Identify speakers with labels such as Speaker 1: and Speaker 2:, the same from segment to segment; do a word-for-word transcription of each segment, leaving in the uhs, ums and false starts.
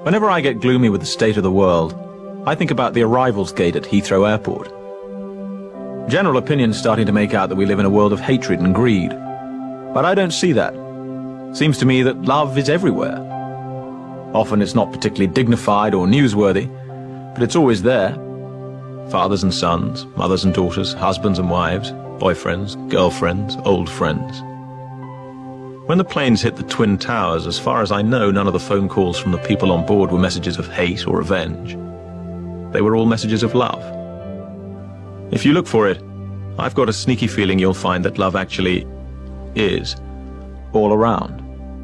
Speaker 1: Whenever I get gloomy with the state of the world, I think about the arrivals gate at Heathrow Airport. General opinion's starting to make out that we live in a world of hatred and greed. But I don't see that. Seems to me that love is everywhere. Often it's not particularly dignified or newsworthy, but it's always there. Fathers and sons, mothers and daughters, husbands and wives, boyfriends, girlfriends, old friends. When the planes hit the Twin Towers, as far as I know, none of the phone calls from the people on board were messages of hate or revenge. They were all messages of love. If you look for it, I've got a sneaky feeling you'll find that love actually is all around.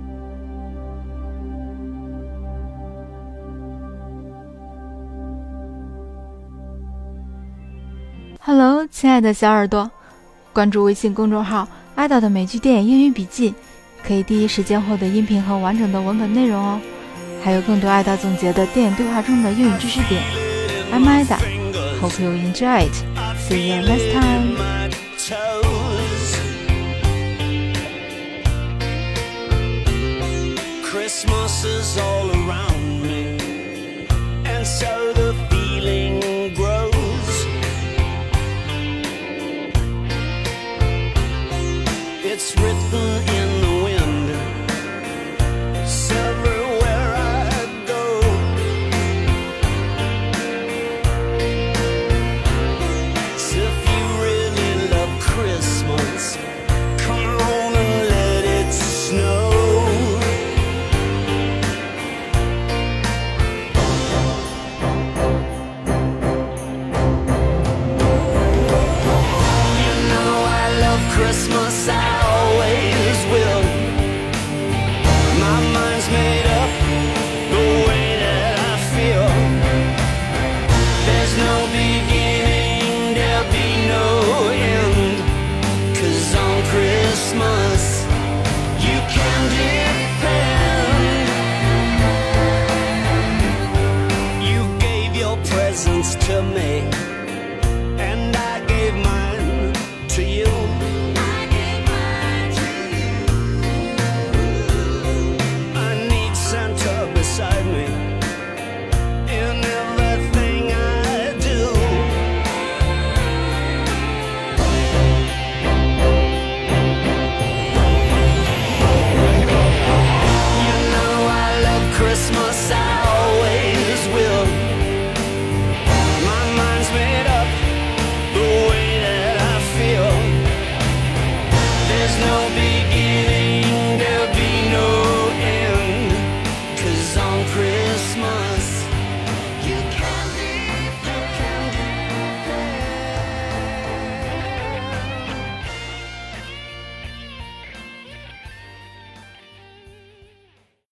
Speaker 2: Hello， 亲爱的小耳朵，关注微信公众号“爱豆的美剧电影英语笔记”，可以第一时间获得音频和完整的文本内容哦。还有更多爱豆总结的电影对话中的英语知識点。I'm Ida. Hope you enjoy it. See you next time.
Speaker 3: Christmas is all around.